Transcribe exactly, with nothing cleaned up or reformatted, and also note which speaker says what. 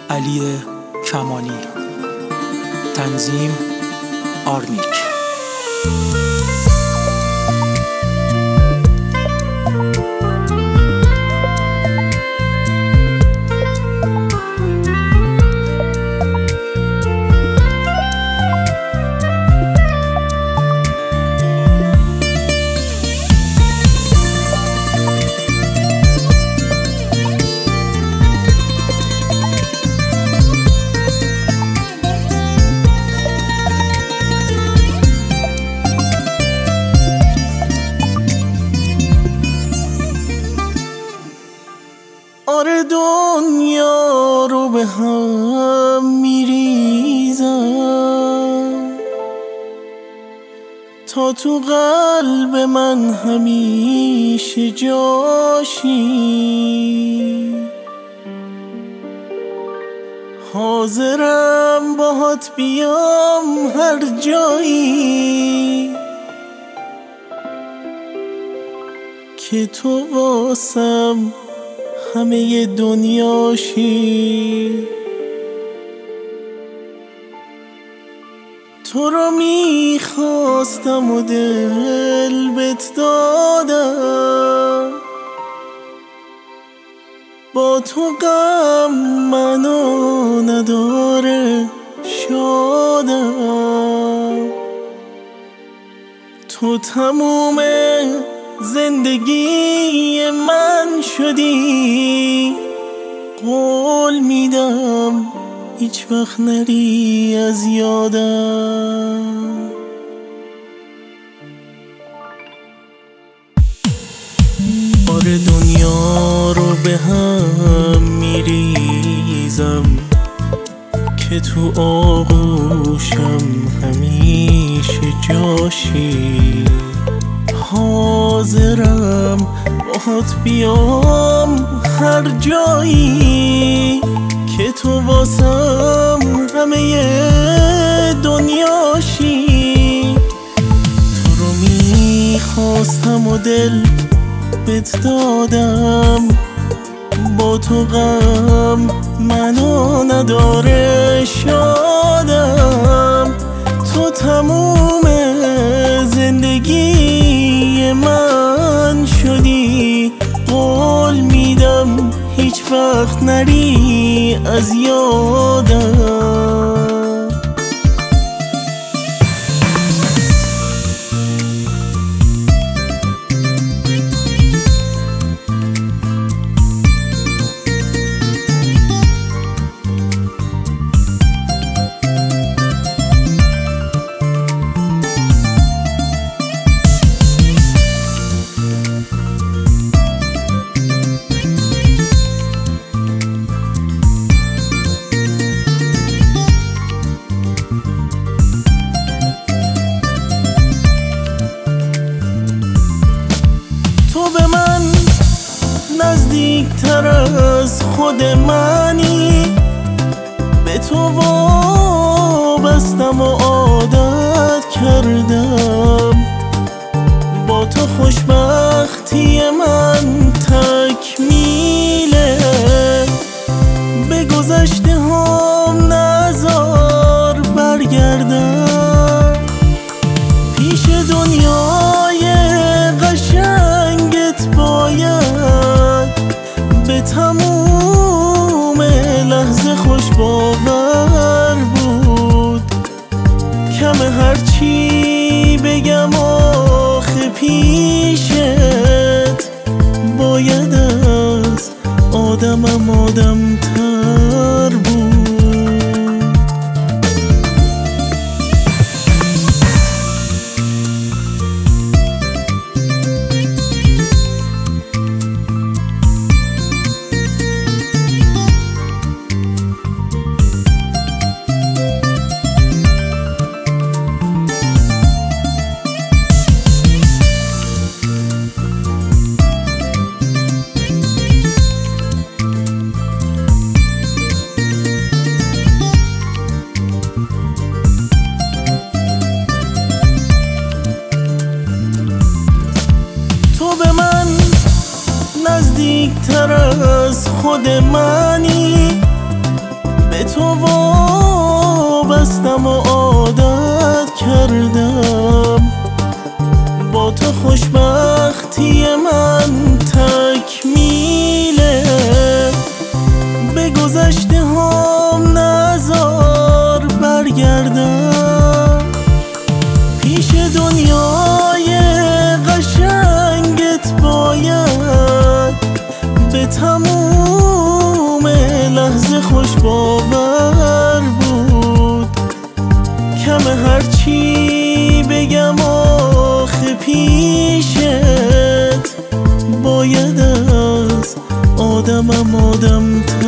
Speaker 1: علی کمانی. تنظیم آرنیک.
Speaker 2: آره دنیا رو به هم میریزم تا تو قلب من همیشه جاشی. حاضرم باهات بیام هر جایی که تو واسم همه دنیاشی. تو رو میخواستم و دل بهت دادم، با تو غم منو نداره شادم. تو تموم زندگی من شدی، قول میدم هیچ وقت نری از یادم. آره دنیا رو به هم میریزم که تو آغوشم همیشه جاشی. حاضرم باهات بیام هر جایی که تو واسم همه دنیاشی. تو رو میخواستم و دل بهت دادم، با تو غم منو نداره شادم. تو تموم زندگی من شدی، قول میدم هیچ وقت نری از یادم. به من نزدیکتر از خود منی، به تو وابستم و عادت کردم. با تو خوشبختی من تکمیله، به گذشته هم نذار برگردم. پیش دنیای باید به تموم لحظه خوش باور بود. کم هرچی بگم آخه پیشت باید از آدمم آدم تر بود. نزدیکتر از خود منی، باور بود. کمه هرچی بگم آخه پیشت باید از آدمم آدم